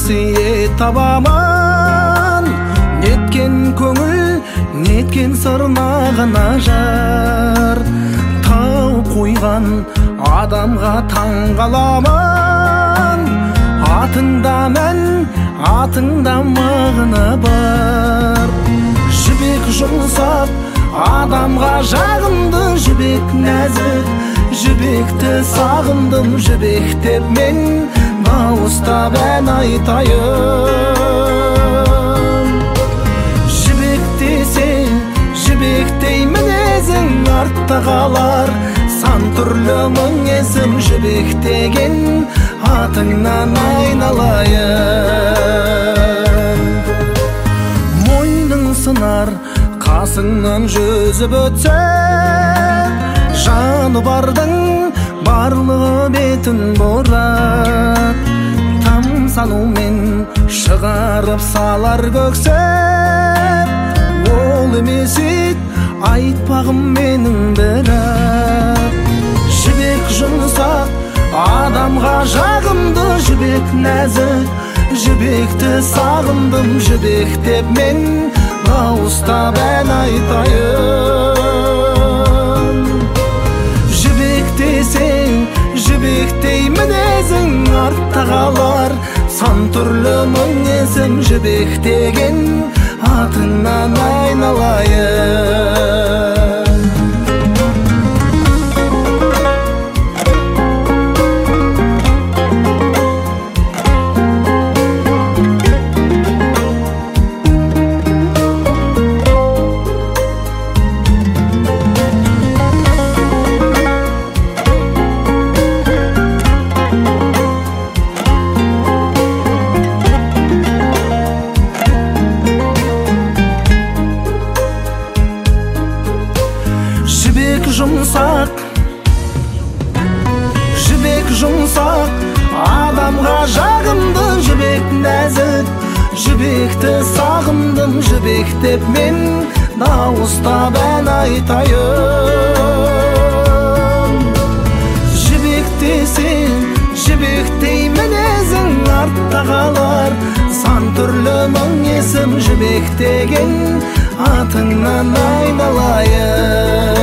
қасиет табаман. Неткен көңіл, неткен сырнаған ажар. Тау қойған адамға таң қаламан. Атыңда мән, атыңда мағына бар. Жібек жұмсап адамға жағынды, жібек нәзік, жібекті сағындым. Жібектеп мен дауыстап ән айтайын. Жібек десең, жібектей мінезің артта қалар. Сан түрлі мың есім жібек деген атыңнан айналайын. Мойның сынар, қасыңнан жүзіп өтсе, жаны бардың барлығы бетін борат. Тамсанумен шығарып салар көксеп, ол емес ит айтпағым менің бірақ. Жібек жұмсақ адамға жағымды, жібек нәзік, жібекті сағындым. Жібектеп мен дауыстап ән айтайын. Жібек десең, жібектей мінезің артта қалар. Сан түрлі мың есім жібек деген атыңнан айналайын. Жібек жұмсақ адамға жағымды, жібек нәзік, жібекті сағындым. Жібектеп мен дауыстап ән айтайын. Жібек десең, жібектей мінезің артта қалар. Сан түрлі мың есім жібек деген атыңнан айналайын.